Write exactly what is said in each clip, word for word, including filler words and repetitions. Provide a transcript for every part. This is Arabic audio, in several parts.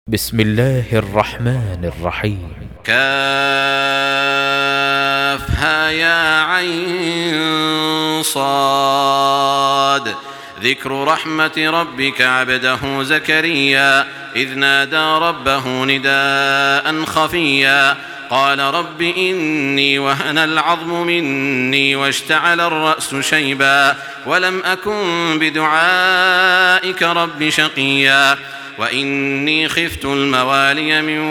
بسم الله الرحمن الرحيم. كافها يا عين صاد. ذكر رحمة ربك عبده زكريا إذ نادى ربه نداء خفيا قال رب إني وهن العظم مني واشتعل الرأس شيبا ولم أكن بدعائك رب شقيا وإني خفت الموالي من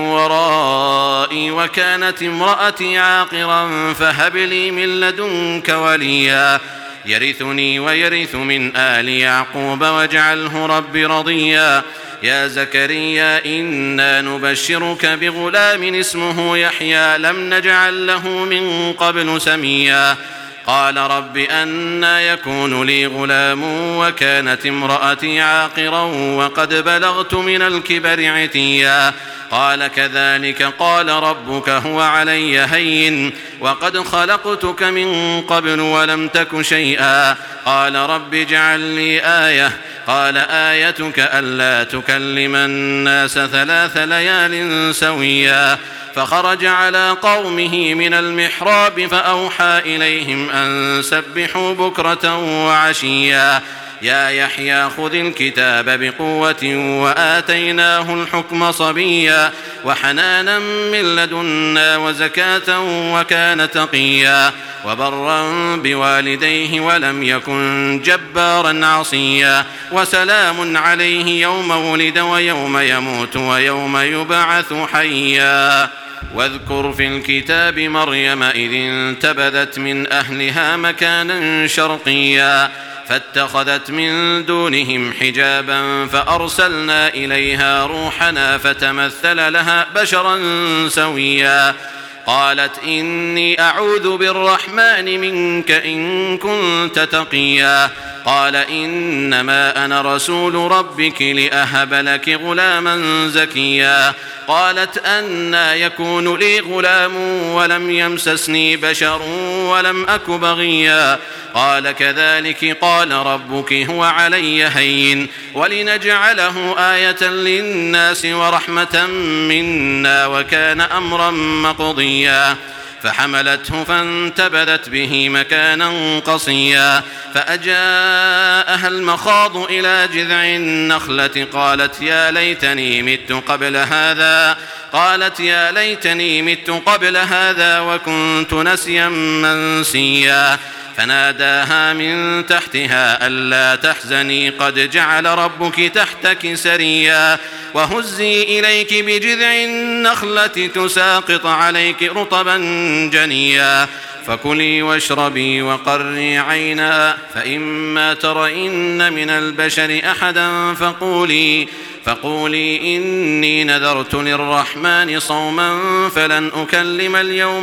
ورائي وكانت امرأتي عاقرا فهب لي من لدنك وليا يرثني ويرث من آل يعقوب واجعله رب رضيا يا زكريا إنا نبشرك بغلام اسمه يحيى لم نجعل له من قبل سميا قال رب أنى يكون لي غلام وكانت امرأتي عاقرا وقد بلغت من الكبر عتيا قال كذلك قال ربك هو علي هين وقد خلقتك من قبل ولم تك شيئا قال رب اجعل لي آية قال آيتك ألا تكلم الناس ثلاث ليال سويا فخرج على قومه من المحراب فأوحى إليهم أن سبحوا بكرة وعشيا يا يحيى خذ الكتاب بقوة وآتيناه الحكم صبيا وحنانا من لدنا وزكاة وكان تقيا وبرا بوالديه ولم يكن جبارا عصيا وسلام عليه يوم ولد ويوم يموت ويوم يبعث حيا واذكر في الكتاب مريم إذ انتبذت من أهلها مكانا شرقيا فاتخذت من دونهم حجابا فأرسلنا إليها روحنا فتمثل لها بشرا سويا قالت إني أعوذ بالرحمن منك إن كنت تقيا قال إنما أنا رسول ربك لأهب لك غلاما زكيا قالت أنى يكون لي غلام ولم يمسسني بشر ولم أك بغيا قال كذلك قال ربك هو علي هين ولنجعله آية للناس ورحمة منا وكان أمرا مقضيا فحملته فانتبذت به مكانا قصيا فأجاءها المخاض إلى جذع النخلة قالت يا ليتني مت قبل هذا قالت يا ليتني مت قبل هذا وكنت نسيا منسيا فناداها من تحتها ألا تحزني قد جعل ربك تحتك سريا وهزي إليك بجذع النخلة تساقط عليك رطبا جنيا فكلي واشربي وقري عينا فإما ترين من البشر أحدا فقولي فقولي إني نذرت للرحمن صوما فلن أكلم اليوم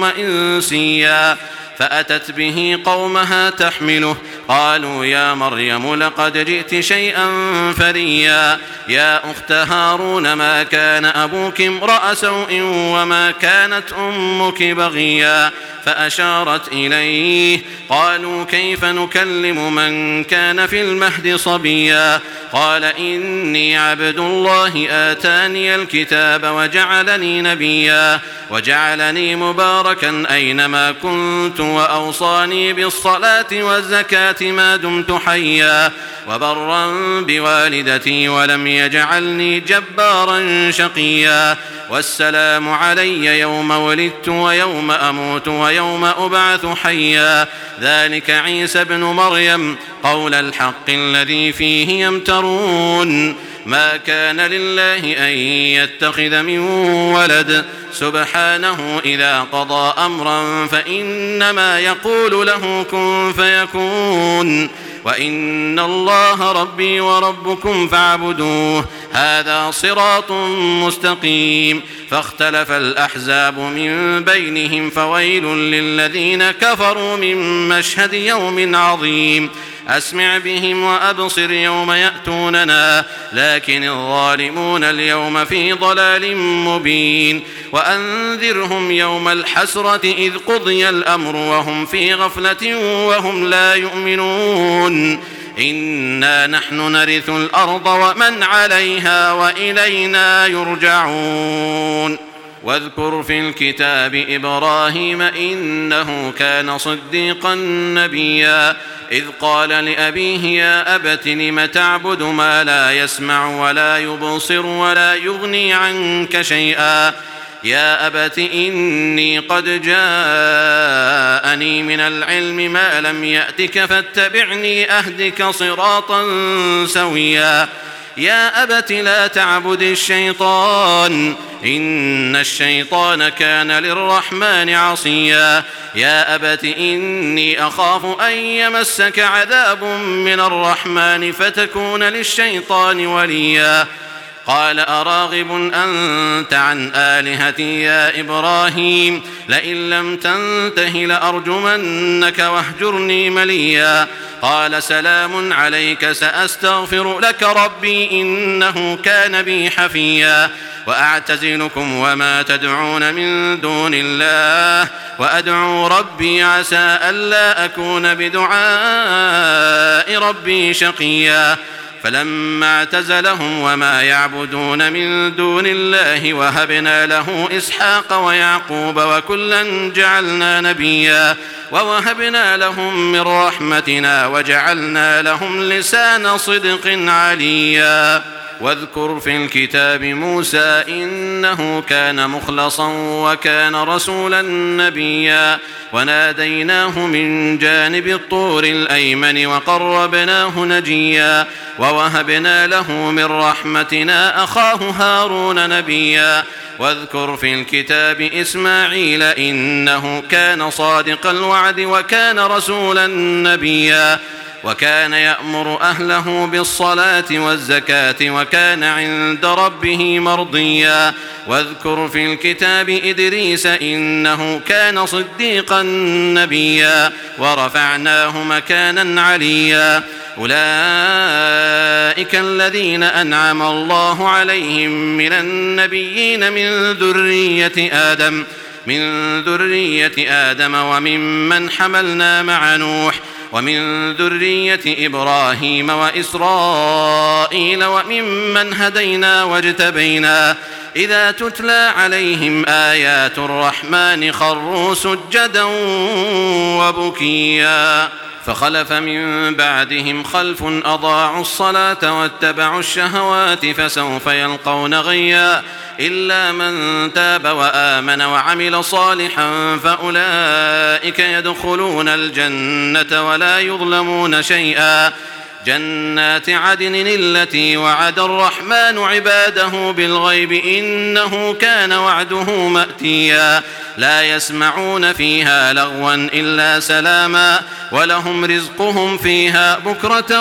إنسيا فأتت به قومها تحمله قالوا يا مريم لقد جئت شيئا فريا يا أخت هارون ما كان أبوك امرأ سوء وما كانت أمك بغيا فأشارت إليه قالوا كيف نكلم من كان في المهد صبيا قال إني عبد الله آتاني الكتاب وجعلني نبيا وجعلني مباركا أينما كنت وأوصاني بالصلاة والزكاة ما دمت حيا وبرا بوالدتي ولم يجعلني جبارا شقيا والسلام علي يوم ولدت ويوم أموت ويوم أبعث حيا ذلك عيسى ابن مريم قول الحق الذي فيه يمترون ما كان لله أن يتخذ من ولد سبحانه إذا قضى أمرا فإنما يقول له كن فيكون وإن الله ربي وربكم فاعبدوه هذا صراط مستقيم فاختلف الأحزاب من بينهم فويل للذين كفروا من مشهد يوم عظيم أسمع بهم وأبصر يوم يأتوننا لكن الظالمون اليوم في ضلال مبين وأنذرهم يوم الحسرة إذ قضي الأمر وهم في غفلة وهم لا يؤمنون إنا نحن نرث الأرض ومن عليها وإلينا يرجعون واذكر في الكتاب إبراهيم إنه كان صديقا نبيا إذ قال لأبيه يا أبت لم تعبد ما لا يسمع ولا يبصر ولا يغني عنك شيئا يا أبت إني قد جاءني من العلم ما لم يأتك فاتبعني أهدك صراطا سويا يا أبت لا تعبد الشيطان إن الشيطان كان للرحمن عصيا يا أبت إني أخاف أن يمسك عذاب من الرحمن فتكون للشيطان وليا قال أراغب أنت عن آلهتي يا إبراهيم لئن لم تنته لأرجمنك واهجرني مليا قال سلام عليك سأستغفر لك ربي إنه كان بي حفيا وأعتزلكم وما تدعون من دون الله وأدعو ربي عسى ألا أكون بدعاء ربي شقيا فلما اعتزلهم وما يعبدون من دون الله وهبنا له إسحاق ويعقوب وكلا جعلنا نبيا ووهبنا لهم من رحمتنا وجعلنا لهم لسان صدق عليا واذكر في الكتاب موسى إنه كان مخلصا وكان رسولا نبيا وناديناه من جانب الطور الأيمن وقربناه نجيا ووهبنا له من رحمتنا أخاه هارون نبيا واذكر في الكتاب إسماعيل إنه كان صادق الوعد وكان رسولا نبيا وكان يأمر أهله بالصلاة والزكاة وكان عند ربه مرضيا واذكر في الكتاب إدريس إنه كان صديقا نبيا ورفعناه مكانا عليا أولئك الذين أنعم الله عليهم من النبيين من ذرية آدم من ذرية آدم وممن حملنا مع نوح ومن ذرية إبراهيم وإسرائيل وممن هدينا واجتبينا إذا تتلى عليهم آيات الرحمن خروا سجدا وبكيا فخلف من بعدهم خلف أضاعوا الصلاة واتبعوا الشهوات فسوف يلقون غيا إلا من تاب وآمن وعمل صالحا فأولئك يدخلون الجنة ولا يظلمون شيئا جنات عدن التي وعد الرحمن عباده بالغيب إنه كان وعده مأتيا لا يسمعون فيها لغوا إلا سلاما ولهم رزقهم فيها بكرة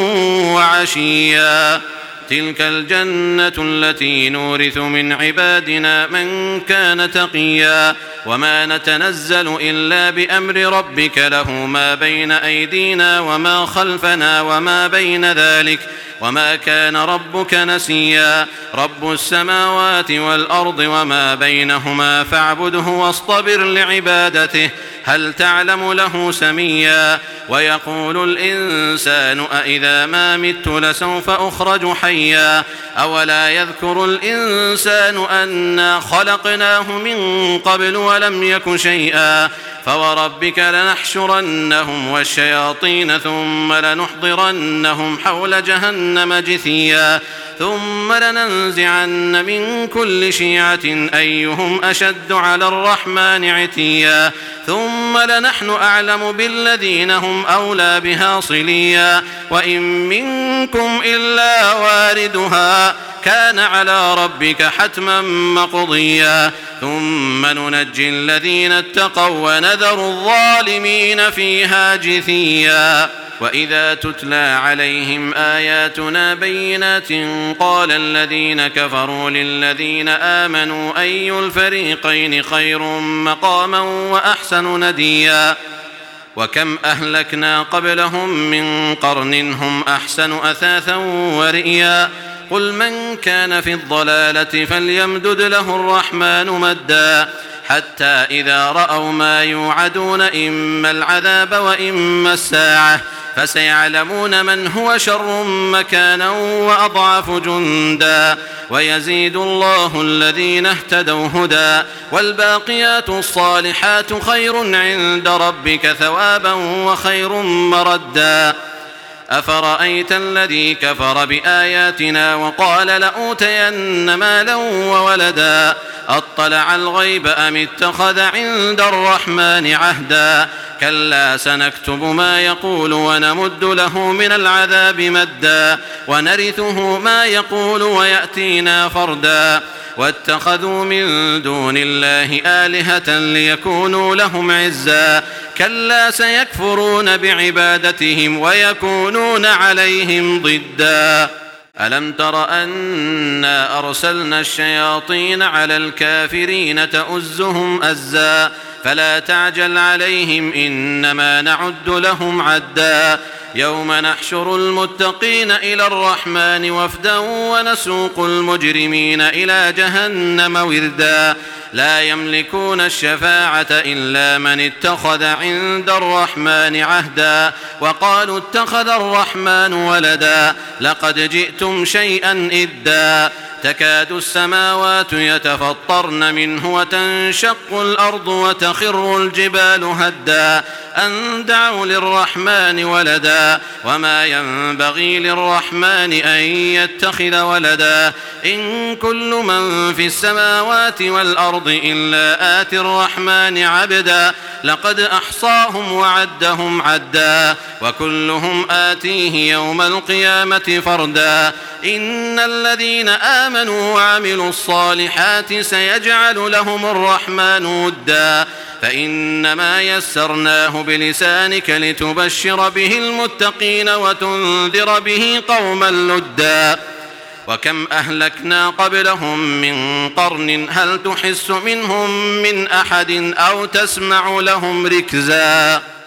وعشيا تلك الجنة التي نورث من عبادنا من كان تقيا وما نتنزل إلا بأمر ربك له ما بين أيدينا وما خلفنا وما بين ذلك وما كان ربك نسيا رب السماوات والأرض وما بينهما فاعبده واصطبر لعبادته هل تعلم له سميا ويقول الإنسان أإذا ما مت لسوف أخرج حيا أولا يذكر الإنسان أنا خلقناه من قبل ولم يك شيئا فوربك لنحشرنهم والشياطين ثم لنحضرنهم حول جهنم جثيا ثم لننزعن من كل شيعة أيهم أشد على الرحمن عتيا ثم لنحن أعلم بالذين هم أولى بها صليا وإن منكم إلا واردها كان على ربك حتما مقضيا ثم ننجي الذين اتقوا ونذر الظالمين فيها جثيا وإذا تتلى عليهم آياتنا بينات قال الذين كفروا للذين آمنوا أي الفريقين خير مقاما وأحسن نديا وكم أهلكنا قبلهم من قرن هم أحسن أثاثا ورئيا قل من كان في الضلالة فليمدد له الرحمن مدا حتى إذا رأوا ما يوعدون إما العذاب وإما الساعة فسيعلمون من هو شر مكانا وأضعف جندا ويزيد الله الذين اهتدوا هدى والباقيات الصالحات خير عند ربك ثوابا وخير مردا أفرأيت الذي كفر بآياتنا وقال لأوتين مالا وولدا أطلع الغيب أم اتخذ عند الرحمن عهدا كلا سنكتب ما يقول ونمد له من العذاب مدا ونرثه ما يقول ويأتينا فردا واتخذوا من دون الله آلهة ليكونوا لهم عزا كلا سيكفرون بعبادتهم ويكونون عليهم ضدا ألم تر أنا أرسلنا الشياطين على الكافرين تؤزهم أزا فلا تعجل عليهم إنما نعد لهم عدا يوم نحشر المتقين إلى الرحمن وفدا ونسوق المجرمين إلى جهنم وردا لا يملكون الشفاعة إلا من اتخذ عند الرحمن عهدا وقالوا اتخذ الرحمن ولدا لقد جئتم شيئا إدا تكاد السماوات يتفطرن منه وتنشق الأرض وتخر الجبال هدا أن دعوا للرحمن ولدا وما ينبغي للرحمن أن يتخذ ولدا إن كل من في السماوات والأرض إلا آتي الرحمن عبدا لقد أحصاهم وعدهم عدا وكلهم آتيه يوم القيامة فردا إن الذين آمنوا وعملوا الصالحات سيجعل لهم الرحمن ودا فإنما يسرناه بلسانك لتبشر به المتقين وتنذر به قوما لدا وكم أهلكنا قبلهم من قرن هل تحس منهم من أحد أو تسمع لهم ركزا.